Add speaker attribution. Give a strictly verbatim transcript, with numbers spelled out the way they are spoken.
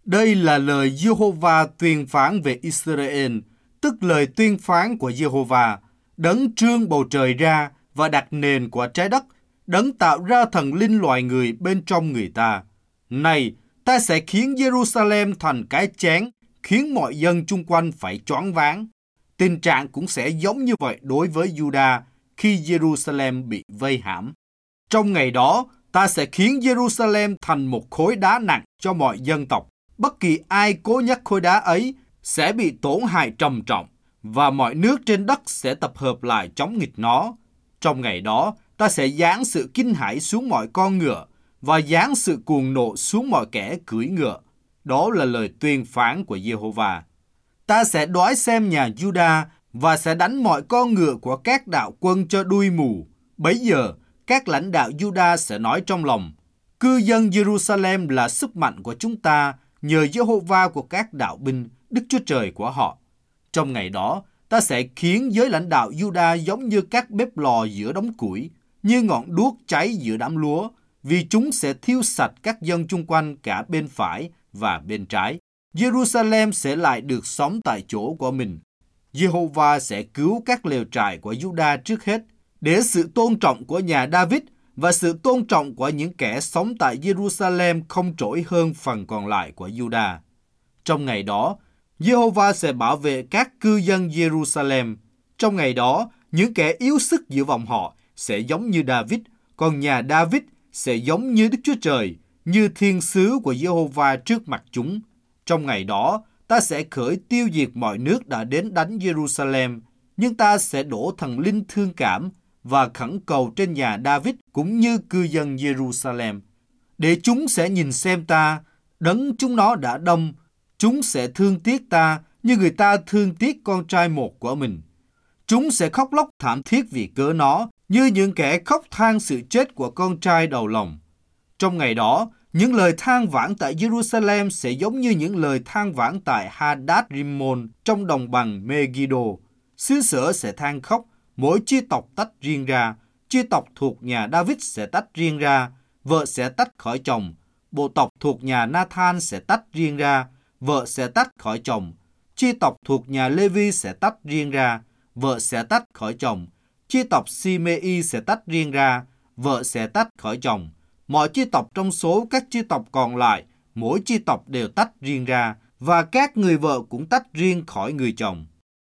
Speaker 1: Đây là lời Giê-hô-va tuyên phán về Israel, tức lời tuyên phán của Giê-hô-va, đấng trương bầu trời ra và đặt nền của trái đất, đấng tạo ra thần linh loài người bên trong người ta. Này, ta sẽ khiến Jerusalem thành cái chén, khiến mọi dân chung quanh phải choáng váng. Tình trạng cũng sẽ giống như vậy đối với Juda khi Jerusalem bị vây hãm. Trong ngày đó, ta sẽ khiến Jerusalem thành một khối đá nặng cho mọi dân tộc. Bất kỳ ai cố nhắc khối đá ấy sẽ bị tổn hại trầm trọng, và mọi nước trên đất sẽ tập hợp lại chống nghịch nó. Trong ngày đó, ta sẽ giáng sự kinh hãi xuống mọi con ngựa, và giáng sự cuồng nộ xuống mọi kẻ cưỡi ngựa. Đó là lời tuyên phán của Giê-hô-va. Ta sẽ đói xem nhà Juda và sẽ đánh mọi con ngựa của các đạo quân cho đuôi mù. Bấy giờ, các lãnh đạo Juda sẽ nói trong lòng, cư dân Jerusalem là sức mạnh của chúng ta nhờ Giê-hô-va của các đạo binh, Đức Chúa Trời của họ. Trong ngày đó, ta sẽ khiến giới lãnh đạo Juda giống như các bếp lò giữa đống củi, như ngọn đuốc cháy giữa đám lúa, vì chúng sẽ thiêu sạch các dân chung quanh cả bên phải và bên trái. Jerusalem sẽ lại được sống tại chỗ của mình. Giê-hô-va sẽ cứu các lều trại của Juda trước hết, để sự tôn trọng của nhà David và sự tôn trọng của những kẻ sống tại Jerusalem không trỗi hơn phần còn lại của Juda. Trong ngày đó, Giê-hô-va sẽ bảo vệ các cư dân Jerusalem. Trong ngày đó, những kẻ yếu sức giữa vòng họ sẽ giống như David, còn nhà David sẽ giống như Đức Chúa Trời, như thiên sứ của Giê-hô-va trước mặt chúng. Trong ngày đó, ta sẽ khởi tiêu diệt mọi nước đã đến đánh Jerusalem, nhưng ta sẽ đổ thần linh thương cảm và khẩn cầu trên nhà David cũng như cư dân Jerusalem, để chúng sẽ nhìn xem ta, đấng chúng nó đã đâm. Chúng sẽ thương tiếc ta như người ta thương tiếc con trai một của mình. Chúng sẽ khóc lóc thảm thiết vì cớ nó, như những kẻ khóc than sự chết của con trai đầu lòng. Trong ngày đó, những lời than vãn tại Jerusalem sẽ giống như những lời than vãn tại Hadad-rimmon trong đồng bằng Megiddo. Xứ sở sẽ than khóc, mỗi chi tộc tách riêng ra. Chi tộc thuộc nhà David sẽ tách riêng ra, vợ sẽ tách khỏi chồng. Bộ tộc thuộc nhà Nathan sẽ tách riêng ra, vợ sẽ tách khỏi chồng. Chi tộc thuộc nhà Lê-vi sẽ tách riêng ra, vợ sẽ tách khỏi chồng. Chi tộc Si-mê-y sẽ tách riêng ra, vợ sẽ tách khỏi chồng. Mọi chi tộc trong số các chi tộc còn lại, mỗi chi tộc đều tách riêng ra, và các người vợ cũng tách riêng khỏi người chồng.